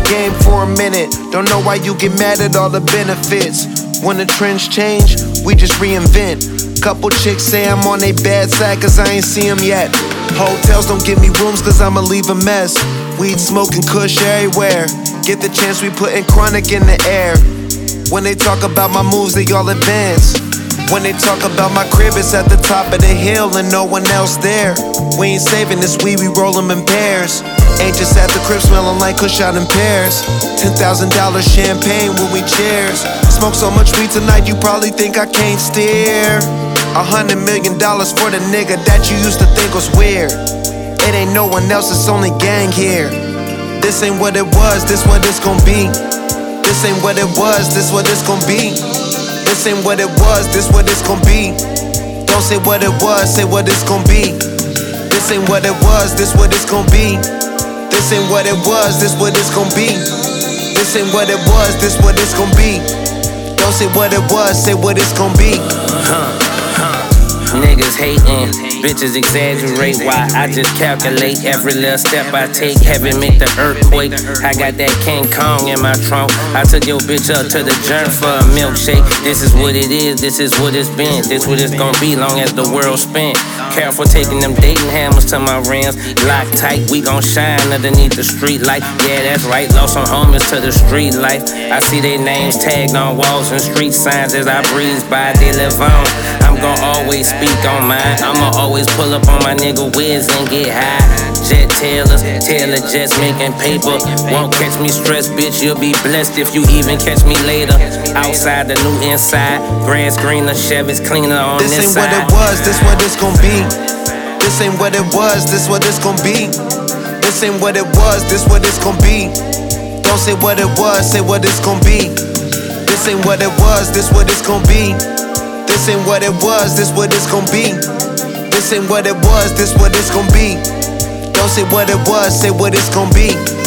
game for a minute. Don't know why you get mad at all the benefits. When the trends change, we just reinvent. Couple chicks say I'm on they bad side cause I ain't see them yet. Hotels don't give me rooms cause I'ma leave a mess. Weed smoking kush everywhere. Get the chance, we putting chronic in the air. When they talk about my moves, they all advance. When they talk about my crib, it's at the top of the hill and no one else there. We ain't saving this weed, we roll them in pairs. Ain't just at the crib smelling like kush out in pairs. $10,000 champagne when we cheers. Smoke so much weed tonight, you probably think I can't steer. $100 million for the nigga that you used to think was weird. It ain't no one else, it's only gang here. This ain't what it was, this what it's gon' be. This ain't what it was, this what it's gon' be. This ain't what it was, this what it's gon' be. Don't say what it was, say what it's gon' be. This ain't what it was, this what it's gon' be. This ain't what it was, this what it's gon' be. This ain't what it was, this what it's gon' be. Don't say what it was, say what it's gon' be. Niggas hatin', bitches exaggerate. Why I just calculate every little step I take. Heaven make the earthquake. I got that King Kong in my trunk. I took your bitch up to the joint for a milkshake. This is what it is, this is what it's been. This what it's gon' be long as the world spin. Careful taking them dating hammers to my rims. Lock tight, we gon' shine underneath the street light. Yeah, that's right, lost some homies to the street life. I see their names tagged on walls and street signs as I breeze by, they live on. I'm gon' always speak on mine. I'ma always pull up on my nigga Wiz and get high. Jet Taylors, Taylor Jets making paper. Won't catch me stressed, bitch, you'll be blessed if you even catch me later. Outside the new inside, grass greener, Chevy's cleaner on this side. This ain't what it was, this what it's gon' be. This ain't what it was, this what it's gon' be. This ain't what it was, this what it's gon' be. Don't say what it was, say what it's gon' be. This ain't what it was, this what it's gon' be. This ain't what it was, this what it's gon' be. This ain't what it was, this what it's gon' be. Don't say what it was, say what it's gon' be.